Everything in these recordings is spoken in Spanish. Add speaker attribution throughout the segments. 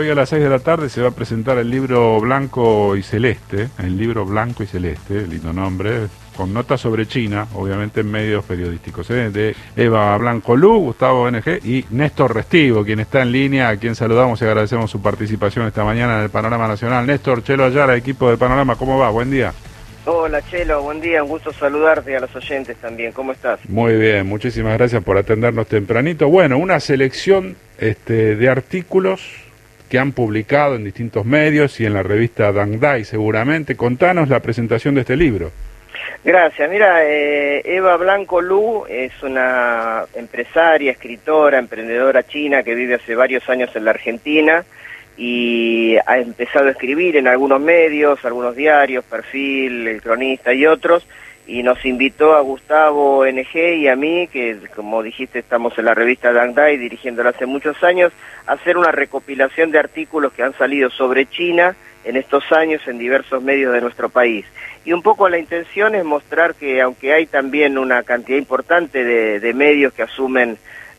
Speaker 1: Hoy a las 6 de la tarde se va a presentar el libro Blanco y Celeste, lindo nombre, con notas sobre China, obviamente en medios periodísticos, de Eva Blanco Lu, Gustavo NG y Néstor Restivo, quien está en línea, a quien saludamos y agradecemos su participación esta mañana en el Panorama Nacional. Néstor, Chelo Ayala, equipo de Panorama, ¿cómo va? Buen día.
Speaker 2: Hola Chelo, buen día, un gusto saludarte y a los oyentes también, ¿cómo estás?
Speaker 1: Muy bien, muchísimas gracias por atendernos tempranito. Bueno, una selección de artículos que han publicado en distintos medios y en la revista Dang Dai seguramente. Contanos la presentación de este libro.
Speaker 2: Gracias, mira, Eva Blanco Lu es una empresaria, escritora, emprendedora china que vive hace varios años en la Argentina y ha empezado a escribir en algunos medios, algunos diarios, Perfil, El Cronista y otros, y nos invitó a Gustavo NG y a mí, que como dijiste estamos en la revista Dang Dai dirigiéndola hace muchos años, a hacer una recopilación de artículos que han salido sobre China en estos años en diversos medios de nuestro país. Y un poco la intención es mostrar que aunque hay también una cantidad importante de medios que asumen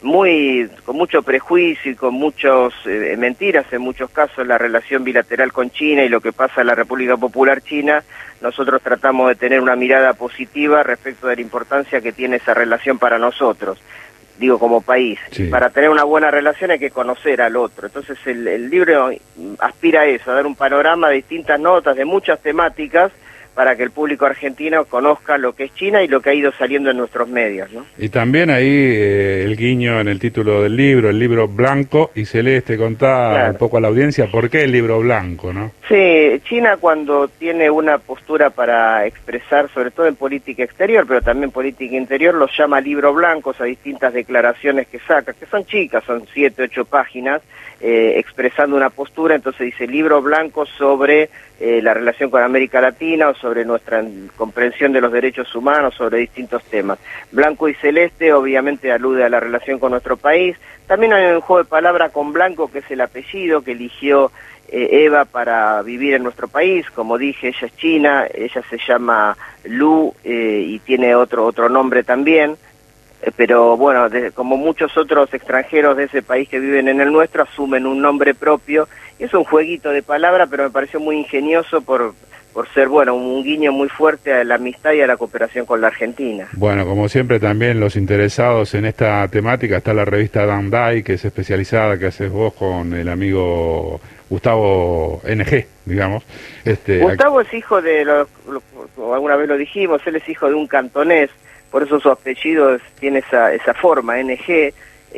Speaker 2: con mucho prejuicio y con muchas mentiras en muchos casos la relación bilateral con China y lo que pasa en la República Popular China, nosotros tratamos de tener una mirada positiva respecto de la importancia que tiene esa relación para nosotros, digo como país. Sí. Para tener una buena relación hay que conocer al otro, entonces el libro aspira a eso, a dar un panorama de distintas notas, de muchas temáticas, para que el público argentino conozca lo que es China y lo que ha ido saliendo en nuestros medios, ¿no?
Speaker 1: Y también ahí el guiño en el título del libro, el libro Blanco y Celeste, contá claro. Un poco a la audiencia por qué el libro blanco, ¿no?
Speaker 2: Sí, China cuando tiene una postura para expresar, sobre todo en política exterior, pero también política interior, los llama libro blancos a distintas declaraciones que saca, que son chicas, son 7, 8 páginas, expresando una postura, entonces dice libro blanco sobre la relación con América Latina o sobre nuestra comprensión de los derechos humanos, sobre distintos temas. Blanco y celeste obviamente alude a la relación con nuestro país. También hay un juego de palabras con blanco, que es el apellido que eligió Eva para vivir en nuestro país. Como dije, ella es china, ella se llama Lu y tiene otro nombre también. Pero bueno, como muchos otros extranjeros de ese país que viven en el nuestro, asumen un nombre propio. Es un jueguito de palabras, pero me pareció muy ingenioso por ser, bueno, un guiño muy fuerte a la amistad y a la cooperación con la Argentina.
Speaker 1: Bueno, como siempre también los interesados en esta temática, está la revista Dang Dai, que es especializada, que haces vos con el amigo Gustavo NG, digamos.
Speaker 2: Gustavo es hijo de, alguna vez lo dijimos, él es hijo de un cantonés, por eso su apellido tiene esa forma, NG,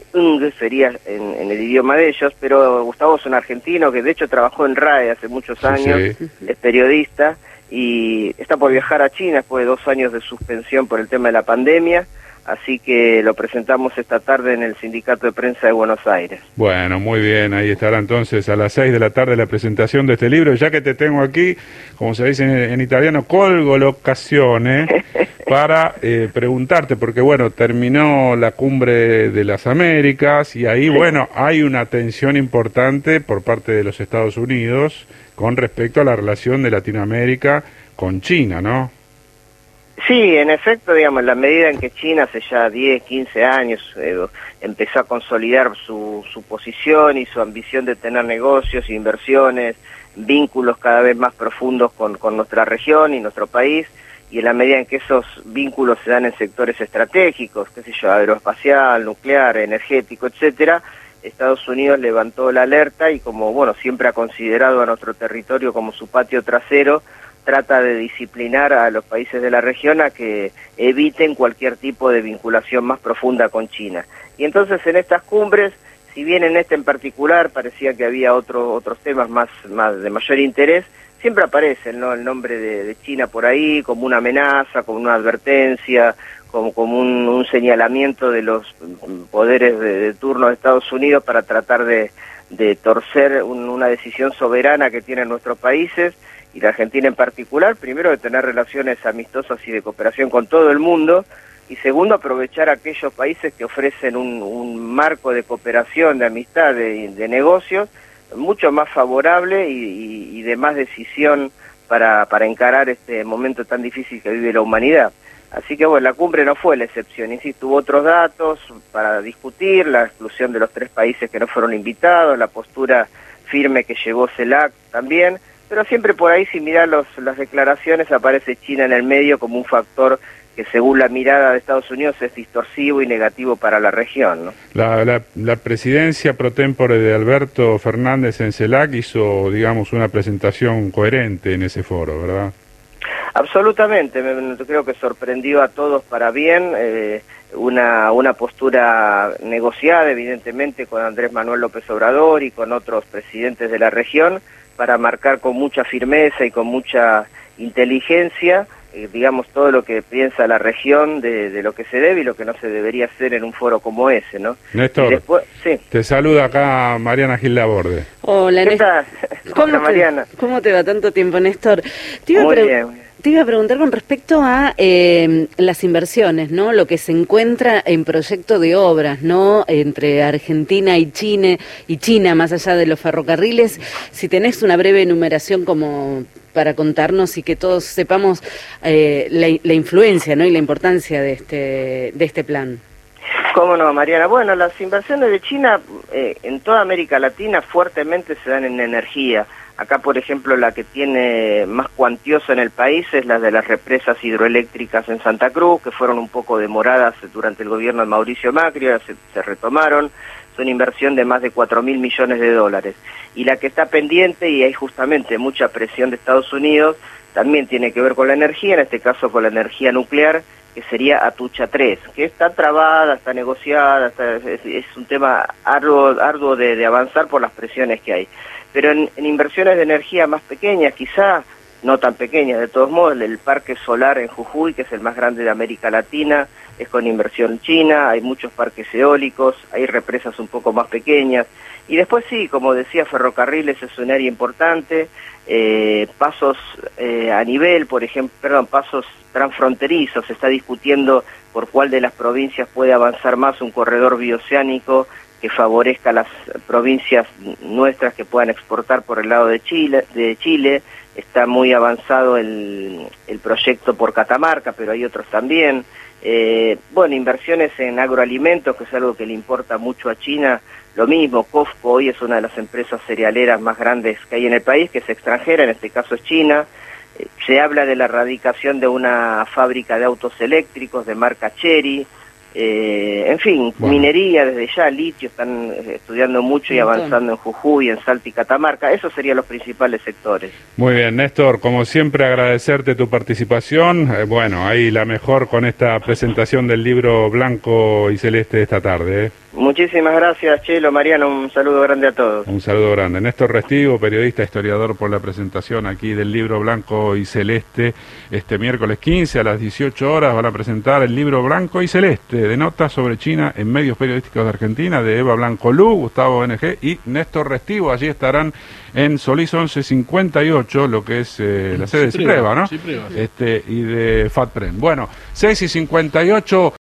Speaker 2: Ng sería en el idioma de ellos, pero Gustavo es un argentino que de hecho trabajó en RAE hace muchos años, sí. Es periodista y está por viajar a China después de 2 años de suspensión por el tema de la pandemia, así que lo presentamos esta tarde en el Sindicato de Prensa de Buenos Aires.
Speaker 1: Bueno, muy bien, ahí estará entonces a las 6 de la tarde la presentación de este libro. Ya que te tengo aquí, como se dice en italiano, colgo l'occasione para preguntarte, porque bueno, terminó la cumbre de las Américas y ahí, sí. Bueno, hay una tensión importante por parte de los Estados Unidos con respecto a la relación de Latinoamérica con China, ¿no?
Speaker 2: Sí, en efecto, digamos, en la medida en que China hace ya 10, 15 años empezó a consolidar su posición y su ambición de tener negocios, inversiones, vínculos cada vez más profundos con nuestra región y nuestro país, y en la medida en que esos vínculos se dan en sectores estratégicos, qué sé yo, aeroespacial, nuclear, energético, etcétera, Estados Unidos levantó la alerta y como, bueno, siempre ha considerado a nuestro territorio como su patio trasero, trata de disciplinar a los países de la región a que eviten cualquier tipo de vinculación más profunda con China. Y entonces en estas cumbres, si bien en esta en particular parecía que había otros temas más de mayor interés, siempre aparece, ¿no?, el nombre de China por ahí como una amenaza, como una advertencia, como un señalamiento de los poderes de turno de Estados Unidos para tratar de torcer una decisión soberana que tienen nuestros países, y la Argentina en particular, primero de tener relaciones amistosas y de cooperación con todo el mundo, y segundo aprovechar aquellos países que ofrecen un marco de cooperación, de amistad, de negocios, mucho más favorable y de más decisión para encarar este momento tan difícil que vive la humanidad. Así que bueno, la cumbre no fue la excepción, insisto, hubo otros datos para discutir, la exclusión de los 3 países que no fueron invitados, la postura firme que llevó CELAC también, pero siempre por ahí, si mirar las declaraciones, aparece China en el medio como un factor que según la mirada de Estados Unidos es distorsivo y negativo para la región, ¿no?
Speaker 1: La presidencia pro tempore de Alberto Fernández en CELAC hizo, digamos, una presentación coherente en ese foro, ¿verdad?
Speaker 2: Absolutamente, creo que sorprendió a todos para bien, una postura negociada evidentemente con Andrés Manuel López Obrador y con otros presidentes de la región para marcar con mucha firmeza y con mucha inteligencia digamos, todo lo que piensa la región de lo que se debe y lo que no se debería hacer en un foro como ese, ¿no?
Speaker 1: Néstor,
Speaker 2: después, sí.
Speaker 1: Te saluda acá Mariana Gil Laborde.
Speaker 3: Hola,
Speaker 2: ¿Qué tal? Hola, Mariana.
Speaker 3: ¿Cómo te va tanto tiempo, Néstor?
Speaker 2: Muy bien.
Speaker 3: Te iba a preguntar con respecto a las inversiones, ¿no? Lo que se encuentra en proyecto de obras, ¿no? Entre Argentina y China, más allá de los ferrocarriles. Si tenés una breve enumeración como para contarnos y que todos sepamos la influencia, ¿no? Y la importancia de este plan.
Speaker 2: ¿Cómo no, Mariana? Bueno, las inversiones de China en toda América Latina fuertemente se dan en energía. Acá, por ejemplo, la que tiene más cuantiosa en el país es la de las represas hidroeléctricas en Santa Cruz, que fueron un poco demoradas durante el gobierno de Mauricio Macri, ahora se retomaron. Es una inversión de más de 4.000 millones de dólares. Y la que está pendiente, y hay justamente mucha presión de Estados Unidos, también tiene que ver con la energía, en este caso con la energía nuclear, que sería Atucha 3, que está trabada, está negociada, es un tema arduo de avanzar por las presiones que hay. Pero en inversiones de energía más pequeñas, quizá, no tan pequeñas, de todos modos, el parque solar en Jujuy, que es el más grande de América Latina, es con inversión china, hay muchos parques eólicos, hay represas un poco más pequeñas, y después sí, como decía, ferrocarriles es un área importante, pasos a nivel, por ejemplo, pasos transfronterizos, se está discutiendo por cuál de las provincias puede avanzar más un corredor bioceánico que favorezca a las provincias nuestras que puedan exportar por el lado de Chile. Está muy avanzado el proyecto por Catamarca, pero hay otros también. Bueno, inversiones en agroalimentos, que es algo que le importa mucho a China, lo mismo. COFCO hoy es una de las empresas cerealeras más grandes que hay en el país, que es extranjera, en este caso es China. Se habla de la erradicación de una fábrica de autos eléctricos de marca Chery. En fin, bueno, minería desde ya, litio, están estudiando mucho y avanzando en Jujuy, en Salta y Catamarca. Esos serían los principales sectores.
Speaker 1: Muy bien, Néstor, como siempre agradecerte tu participación. Bueno, ahí la mejor con esta presentación del libro Blanco y Celeste esta tarde.
Speaker 2: Muchísimas gracias, Chelo, Mariano, un saludo grande a todos.
Speaker 1: Un saludo grande. Néstor Restivo, periodista, historiador, por la presentación aquí del libro Blanco y Celeste. Este miércoles 15 a las 18 horas van a presentar el libro Blanco y Celeste, de notas sobre China en medios periodísticos de Argentina, de Eva Blanco Lu, Gustavo NG y Néstor Restivo. Allí estarán en Solís 1158, lo que es la sede de Cipreva, ¿no? Cipreva. Y de FATPREN. Bueno, 6:58.